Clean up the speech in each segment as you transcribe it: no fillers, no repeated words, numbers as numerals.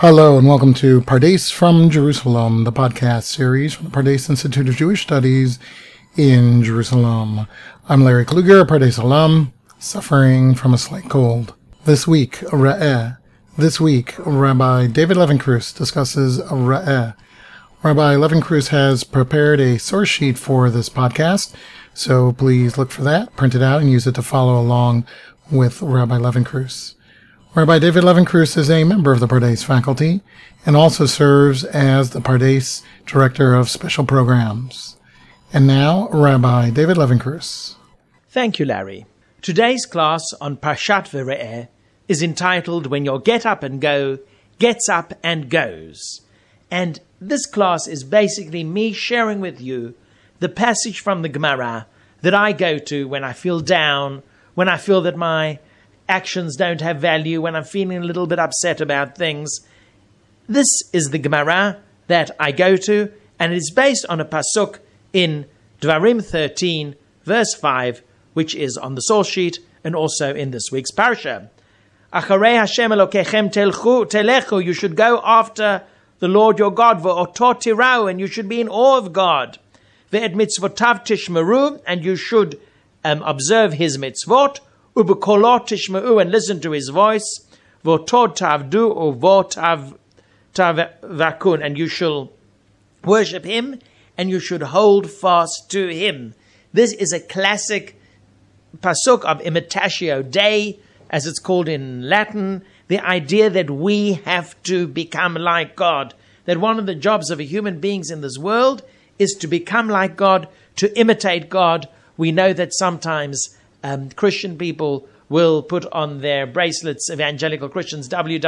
Hello and welcome to Pardes from Jerusalem, the podcast series from the Pardes Institute of Jewish Studies in Jerusalem. I'm Larry Kluger, a Pardes alum, suffering from a slight cold. This week, Rabbi David Levenkruis discusses Ra'eh. Rabbi Levenkruis has prepared a source sheet for this podcast, so please look for that, print it out, and use it to follow along with Rabbi Levenkruis. Rabbi David Levenkruis is a member of the Pardes faculty and also serves as the Pardes Director of Special Programs. And now, Rabbi David Levenkruis. Thank you, Larry. Today's class on Parshat V'Re'eh is entitled When Your Get Up and Go Gets Up and Goes. And this class is basically me sharing with you the passage from the Gemara that I go to when I feel down, when I feel that my actions don't have value, when I'm feeling a little bit upset about things. This is the Gemara that I go to, and it is based on a pasuk in Dvarim 13, verse 5, which is on the source sheet and also in this week's parsha. Acharei Hashem Elokechem telechu, you should go after the Lord your God, ve'oto tirau, and you should be in awe of God. Ve'et mitzvotav tishmeru, and you should observe his mitzvot. Ubekolo tishma'u, and listen to his voice. Votod tavdu uvotav tavakun, and you shall worship him, and you should hold fast to him. This is a classic pasuk of imitatio Dei, as it's called in Latin, the idea that we have to become like God, that one of the jobs of a human beings in this world is to become like God, to imitate God. We know that sometimes Christian people will put on their bracelets, evangelical Christians,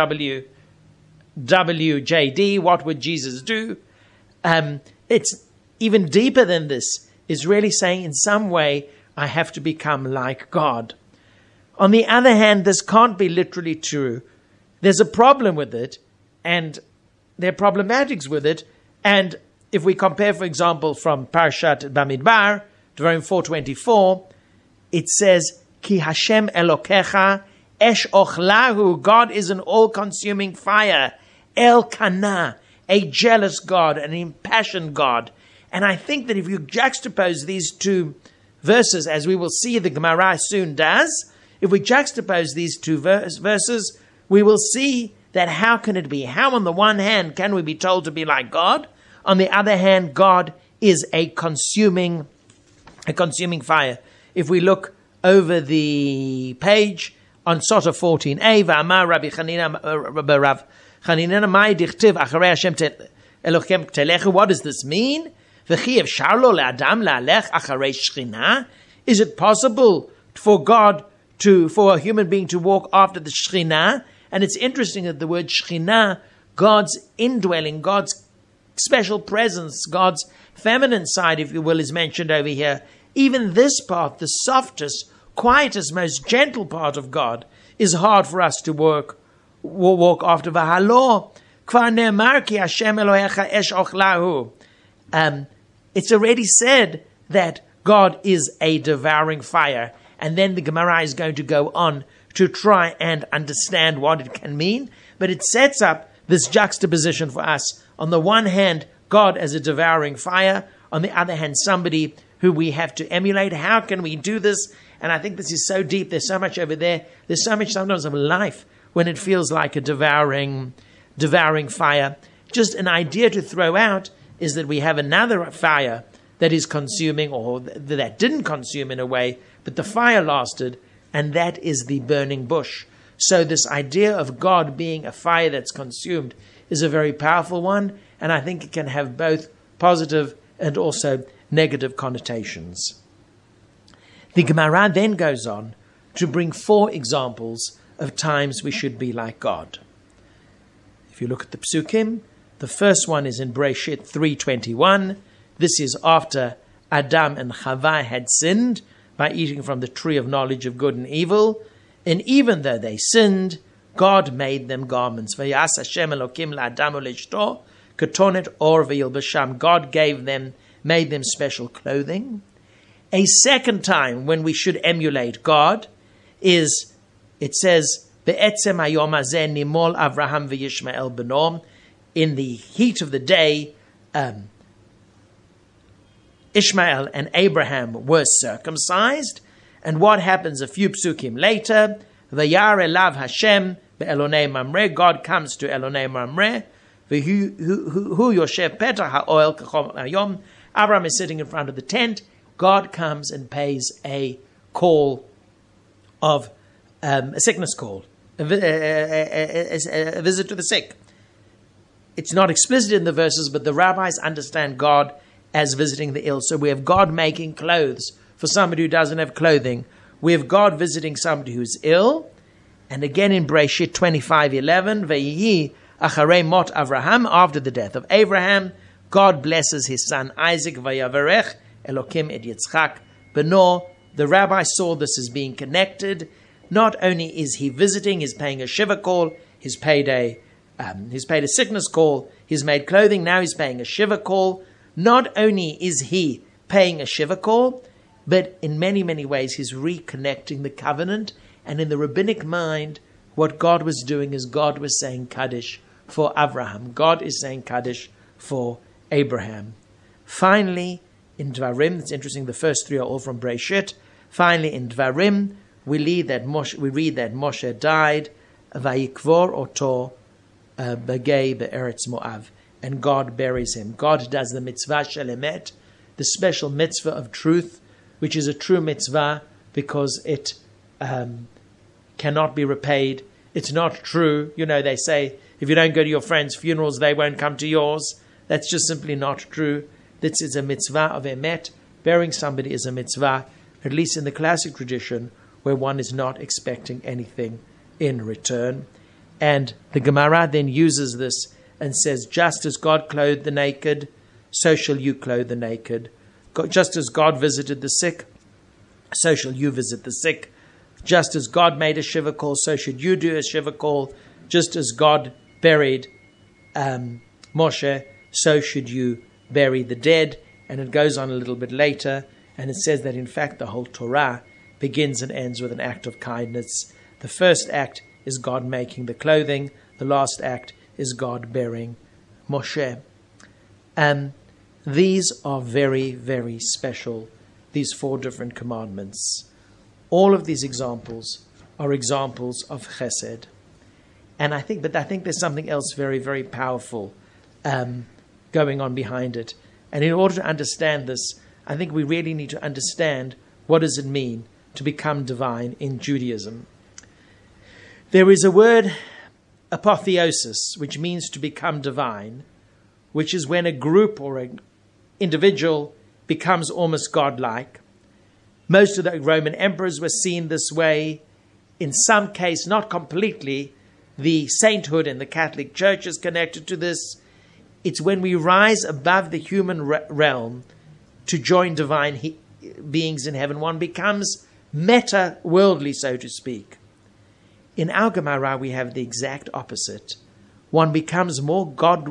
WWJD, what would Jesus do? It's even deeper than this. It's really saying in some way, I have to become like God. On the other hand, this can't be literally true. There's a problem with it, and there are problematics with it. And if we compare, for example, from Parshat Bamidbar, Dvarim 4:24, it says, Ki Hashem Elokecha Esh Ochlahu, God is an all-consuming fire. El Kana, a jealous God, an impassioned God. And I think that if you juxtapose these two verses, as we will see the Gemara soon does, if we juxtapose these two verses, we will see that how can it be? How on the one hand can we be told to be like God? On the other hand, God is a consuming fire. If we look over the page on Sota 14a, V'amar Rabbi Chanina, Rav Chanina, Mai dichtiv acharei Hashem Elochem telechu. What does this mean? V'chi efshar lo le'adam la'alech acharei Shechina? Is it possible for a human being to walk after the Shechina? And it's interesting that the word Shechina, God's indwelling, God's special presence, God's feminine side, if you will, is mentioned over here. Even this part, the softest, quietest, most gentle part of God, is hard for us to walk after. V'halo kvar ne'emar ki Hashem Elohecha esh ochlahu. It's already said that God is a devouring fire. And then the Gemara is going to go on to try and understand what it can mean. But it sets up this juxtaposition for us. On the one hand, God as a devouring fire. On the other hand, somebody who we have to emulate. How can we do this? And I think this is so deep. There's so much over there. There's so much sometimes of life when it feels like a devouring fire. Just an idea to throw out is that we have another fire that is consuming, or that didn't consume in a way, but the fire lasted, and that is the burning bush. So this idea of God being a fire that's consumed is a very powerful one, and I think it can have both positive and also negative connotations. The Gemara then goes on to bring 4 examples of times we should be like God. If you look at the Psukim, the first one is in Bereshit 3:21. This is after Adam and Chava had sinned by eating from the tree of knowledge of good and evil. And even though they sinned, God made them garments. Vayas Hashem Elokim la'adam u'le'ishto ketonet or v'yilbasham. God made them special clothing. A second time when we should emulate God is, it says Be'etzem hayom hazeh nimol Avraham v'Yishmael beno. In the heat of the day, Ishmael and Abraham were circumcised. And what happens a few psukim later? Vayar elav Hashem be'elonei Mamre. God comes to Elonei Mamre. V'hu yoshev petach ha'oel k'chom hayom. Abraham is sitting in front of the tent. God comes and pays a call of a sickness call, a visit to the sick. It's not explicit in the verses, but the rabbis understand God as visiting the ill. So we have God making clothes for somebody who doesn't have clothing. We have God visiting somebody who's ill. And again in Bereshit 25:11, Ve'yihi acharei mot Avraham, after the death of Abraham, God blesses his son Isaac, Vayavarech Elokim et Yitzchak beno. The rabbi saw this as being connected. Not only is he visiting, he's paying a shiva call, he's paid a sickness call, he's made clothing, now he's paying a shiva call. Not only is he paying a shiva call, but in many, many ways he's reconnecting the covenant. And in the rabbinic mind, what God was doing is God was saying Kaddish for Avraham. God is saying Kaddish for Abraham. Finally, in Dvarim, it's interesting, the first three are all from Bereshit. Finally, in Dvarim, we read that Moshe died, Vayikvor oto bagei be'eretz Moav, and God buries him. God does the mitzvah shel emet, the special mitzvah of truth, which is a true mitzvah because it cannot be repaid. It's not true. You know, they say, if you don't go to your friends' funerals, they won't come to yours. That's just simply not true. This is a mitzvah of emet. Burying somebody is a mitzvah, at least in the classic tradition, where one is not expecting anything in return. And the Gemara then uses this and says, just as God clothed the naked, so shall you clothe the naked. Just as God visited the sick, so shall you visit the sick. Just as God made a shiva call, so should you do a shiva call. Just as God buried Moshe, so should you bury the dead. And it goes on a little bit later, and it says that in fact the whole Torah begins and ends with an act of kindness. The first act is God making the clothing. The last act is God burying Moshe. These are very, very special, these 4 different commandments. All of these examples are examples of chesed. And I think there's something else very, very powerful going on behind it. And in order to understand this, I think we really need to understand what does it mean to become divine in Judaism. There is a word, apotheosis, which means to become divine, which is when a group or an individual becomes almost godlike. Most of the Roman emperors were seen this way. In some case, not completely, the sainthood in the Catholic Church is connected to this. It's when we rise above the human realm to join divine beings in heaven. One becomes meta-worldly, so to speak. In our Gemara, we have the exact opposite. One becomes more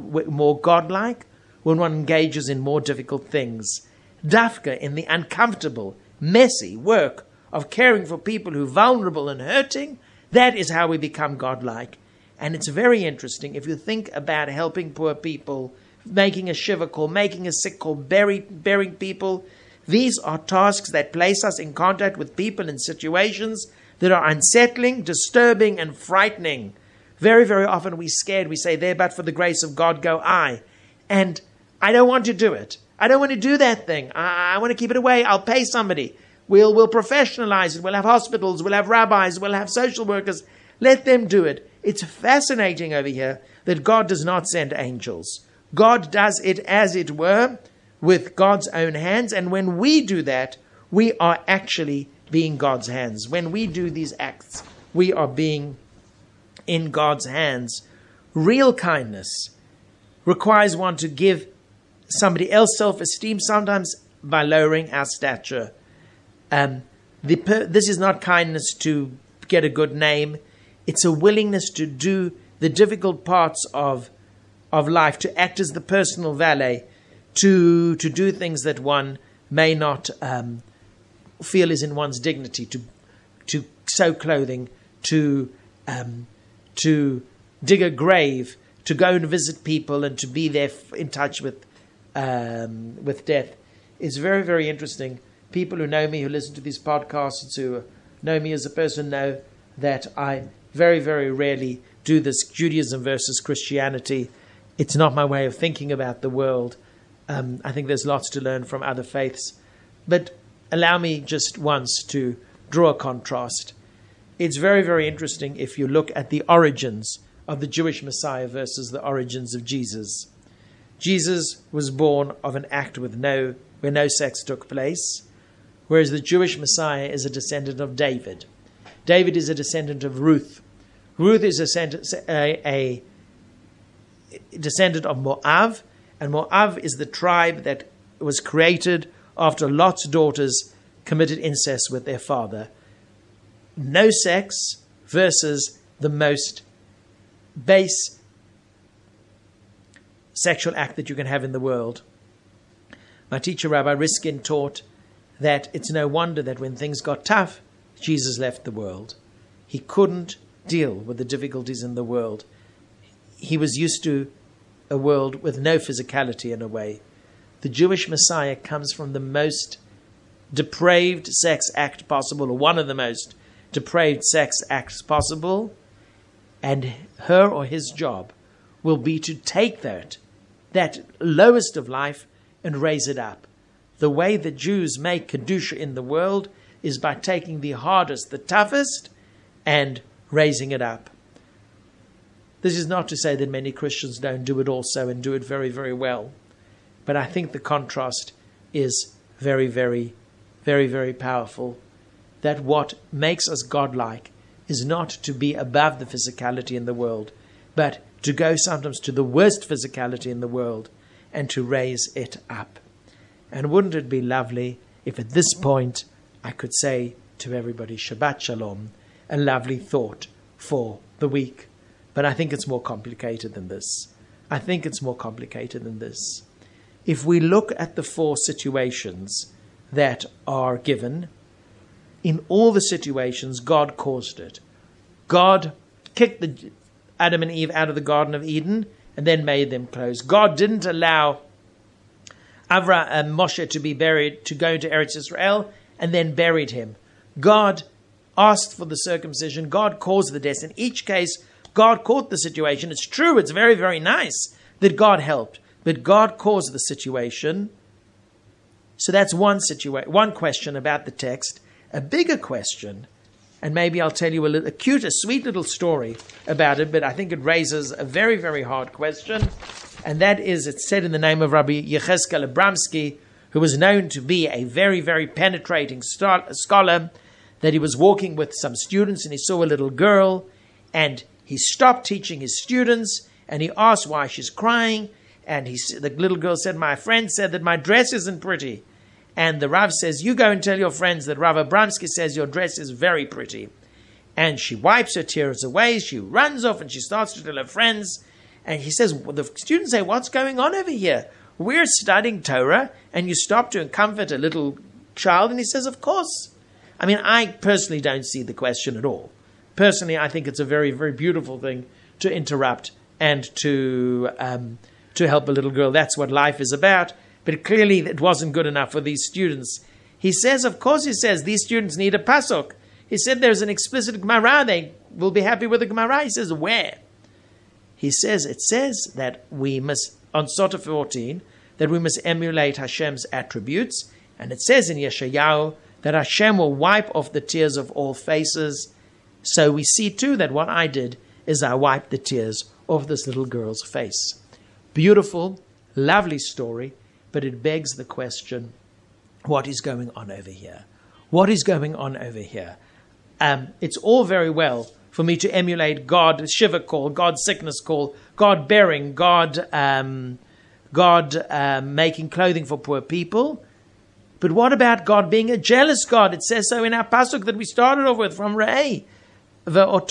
godlike when one engages in more difficult things. Dafka, in the uncomfortable, messy work of caring for people who are vulnerable and hurting, that is how we become godlike. And it's very interesting if you think about helping poor people, making a shiva call, making a sick call, burying people. These are tasks that place us in contact with people in situations that are unsettling, disturbing, and frightening. Very, very often we're scared. We say, there, but for the grace of God go I. And I don't want to do it. I don't want to do that thing. I want to keep it away. I'll pay somebody. We'll professionalize it. We'll have hospitals. We'll have rabbis. We'll have social workers. Let them do it. It's fascinating over here that God does not send angels. God does it, as it were, with God's own hands. And when we do that, we are actually being God's hands. When we do these acts, we are being in God's hands. Real kindness requires one to give somebody else self-esteem, sometimes by lowering our stature. This is not kindness to get a good name. It's a willingness to do the difficult parts of life, to act as the personal valet, to do things that one may not feel is in one's dignity, to sew clothing, to to dig a grave, to go and visit people, and to be there in touch with death. It's very, very interesting. People who know me, who listen to these podcasts, who know me as a person, know that I very, very rarely do this Judaism versus Christianity. It's not my way of thinking about the world. I think there's lots to learn from other faiths. But allow me just once to draw a contrast. It's very, very interesting if you look at the origins of the Jewish Messiah versus the origins of Jesus. Jesus was born of an act where no sex took place, whereas the Jewish Messiah is a descendant of David. David is a descendant of Ruth. Ruth is a descendant of Moab, and Moab is the tribe that was created after Lot's daughters committed incest with their father. No sex versus the most base sexual act that you can have in the world. My teacher, Rabbi Riskin, taught that it's no wonder that when things got tough, Jesus left the world. He couldn't deal with the difficulties in the world. He was used to a world with no physicality in a way. The Jewish Messiah comes from the most depraved sex act possible, or one of the most depraved sex acts possible, and her or his job will be to take that lowest of life and raise it up. The way the Jews make Kedusha in the world is by taking the hardest, the toughest, and raising it up. This is not to say that many Christians don't do it also and do it very, very well. But I think the contrast is very, very, very, very powerful. That what makes us godlike is not to be above the physicality in the world, but to go sometimes to the worst physicality in the world and to raise it up. And wouldn't it be lovely if at this point I could say to everybody, Shabbat Shalom, a lovely thought for the week. But I think it's more complicated than this. If we look at the 4 situations that are given, in all the situations, God caused it. God kicked Adam and Eve out of the Garden of Eden and then made them close. God didn't allow Avraham and Moshe to be buried, to go to Eretz Israel, and then buried him. God asked for the circumcision. God caused the death. In each case, God caught the situation. It's true, it's very, very nice that God helped, but God caused the situation. So that's one question about the text. A bigger question, and maybe I'll tell you a sweet little story about it, but I think it raises a very, very hard question, and that is, it's said in the name of Rabbi Yechezkel Abramsky, who was known to be a very, very penetrating scholar, that he was walking with some students and he saw a little girl, and he stopped teaching his students and he asked why she's crying, and the little girl said, "My friend said that my dress isn't pretty." And the Rav says, "You go and tell your friends that Rav Abramsky says your dress is very pretty." And she wipes her tears away, she runs off and she starts to tell her friends. And he says, the students say, "What's going on over here? We're studying Torah and you stop to comfort a little child." And he says, "Of course." I mean, I personally don't see the question at all. Personally, I think it's a very, very beautiful thing to interrupt and to help a little girl. That's what life is about. But clearly it wasn't good enough for these students. He says, of course, these students need a pasuk. He said there's an explicit Gemara. They will be happy with the Gemara. He says, where? He says, it says that we must, on Sota 14, that we must emulate Hashem's attributes. And it says in Yeshayahu that Hashem will wipe off the tears of all faces. So we see too that what I did is I wiped the tears off this little girl's face. Beautiful, lovely story, but it begs the question, what is going on over here? What is going on over here? It's all very well for me to emulate God Shiva call, God sickness call, God bearing, God making clothing for poor people. But what about God being a jealous God? It says so in our pasuk that we started off with from Re'eh. From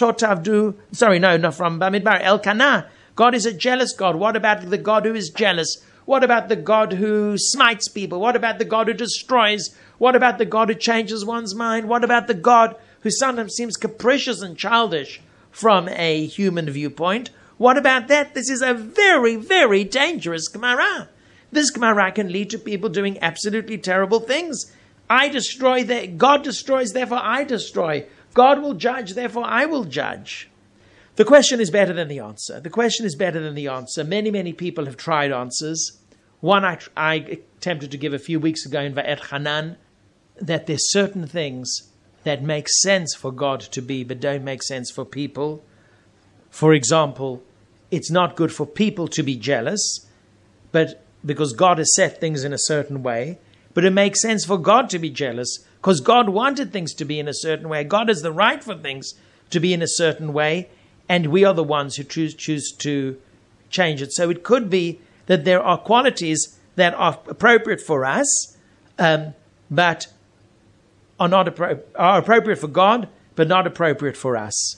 Bamidbar, Elkanah. God is a jealous God. What about the God who is jealous? What about the God who smites people? What about the God who destroys? What about the God who changes one's mind? What about the God who sometimes seems capricious and childish? from a human viewpoint. What about that? This is a very, very dangerous Gemara. This Gemara can lead to people doing absolutely terrible things. I destroy, God destroys, therefore I destroy. God will judge, therefore I will judge. The question is better than the answer. The question is better than the answer. Many, many people have tried answers. One I attempted to give a few weeks ago in Va'et Hanan, that there's certain things that make sense for God to be, but don't make sense for people. For example, it's not good for people to be jealous, but because God has set things in a certain way, but it makes sense for God to be jealous because God wanted things to be in a certain way. God has the right for things to be in a certain way, and we are the ones who choose to change it. So it could be that there are qualities that are appropriate for us, but are appropriate for God, but not appropriate for us.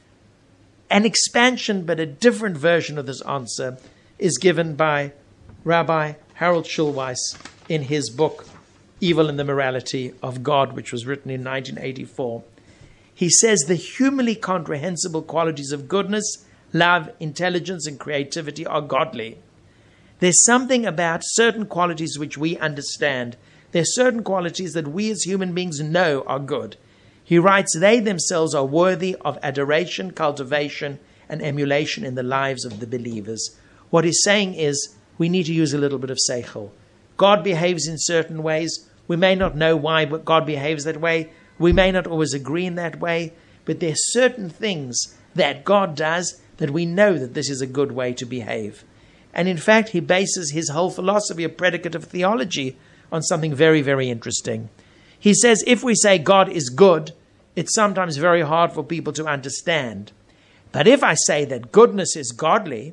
An expansion, but a different version of this answer, is given by Rabbi Harold Schulweis in his book, Evil and the Morality of God, which was written in 1984. He says the humanly comprehensible qualities of goodness, love, intelligence, and creativity are godly. There's something about certain qualities which we understand. There's certain qualities that we as human beings know are good. He writes, they themselves are worthy of adoration, cultivation, and emulation in the lives of the believers. What he's saying is we need to use a little bit of seichel. God behaves in certain ways. We may not know why, but God behaves that way. We may not always agree in that way, but there are certain things that God does that we know that this is a good way to behave. And in fact, he bases his whole philosophy of predicative theology on something very, very interesting. He says if we say God is good, it's sometimes very hard for people to understand. But if I say that goodness is godly,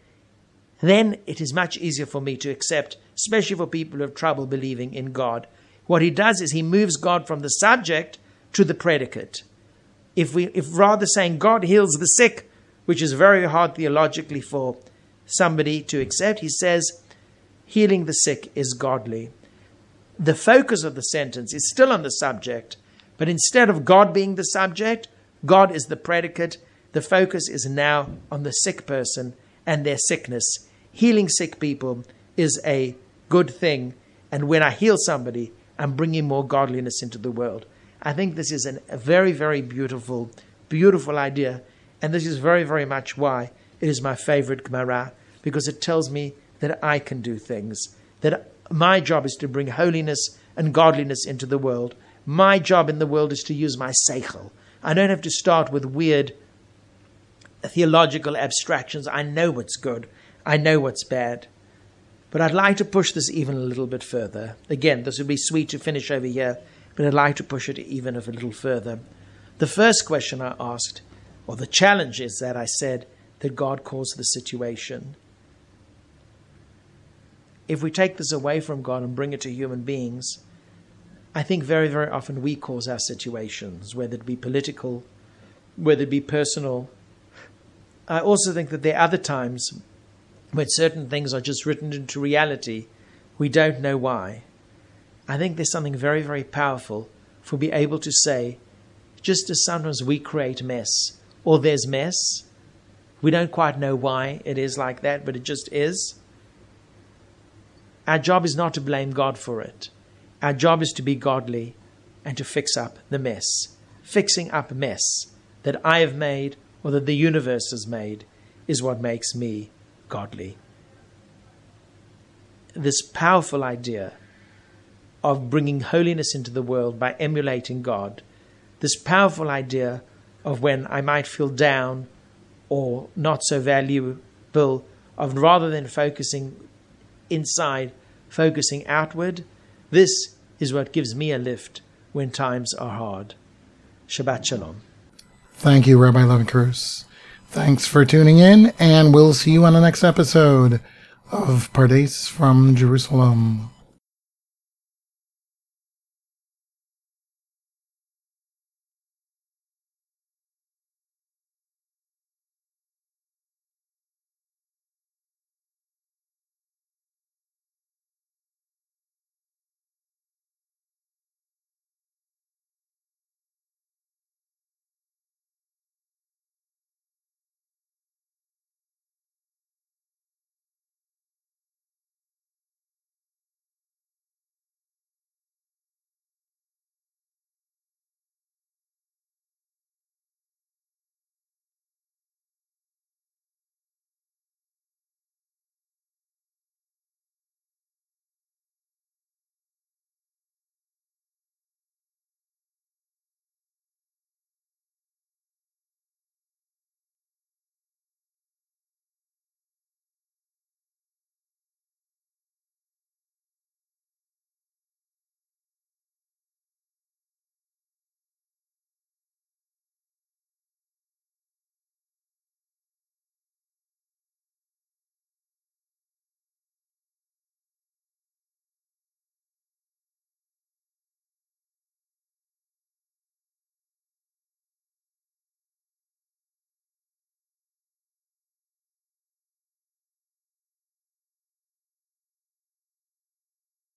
then it is much easier for me to accept, especially for people who have trouble believing in God. What he does is he moves God from the subject to the predicate. If rather saying God heals the sick, which is very hard theologically for somebody to accept, he says healing the sick is godly. The focus of the sentence is still on the subject, but instead of God being the subject, God is the predicate. The focus is now on the sick person and their sickness. Healing sick people is a good thing, and when I heal somebody, I'm bringing more godliness into the world. I think this is a very, very beautiful, beautiful idea, and this is very, very much why it is my favorite Gemara, because it tells me that I can do things, that my job is to bring holiness and godliness into the world. My job in the world is to use my seichel. I don't have to start with weird theological abstractions. I know what's good. I know what's bad. But I'd like to push this even a little bit further. Again, this would be sweet to finish over here, but I'd like to push it even a little further. The first question I asked, or the challenge is that I said that God caused the situation. If we take this away from God and bring it to human beings, I think very, very often we cause our situations, whether it be political, whether it be personal. I also think that there are other times when certain things are just written into reality. We don't know why. I think there's something very, very powerful for being able to say, just as sometimes we create mess, or there's mess, we don't quite know why it is like that, but it just is. Our job is not to blame God for it. Our job is to be godly and to fix up the mess. Fixing up a mess that I have made or that the universe has made is what makes me godly. This powerful idea of bringing holiness into the world by emulating God, this powerful idea of when I might feel down or not so valuable, of rather than focusing inside, focusing outward, this is what gives me a lift when times are hard. Shabbat Shalom. Thank you, Rabbi Levinkrus. Thanks for tuning in, and we'll see you on the next episode of Pardes from Jerusalem.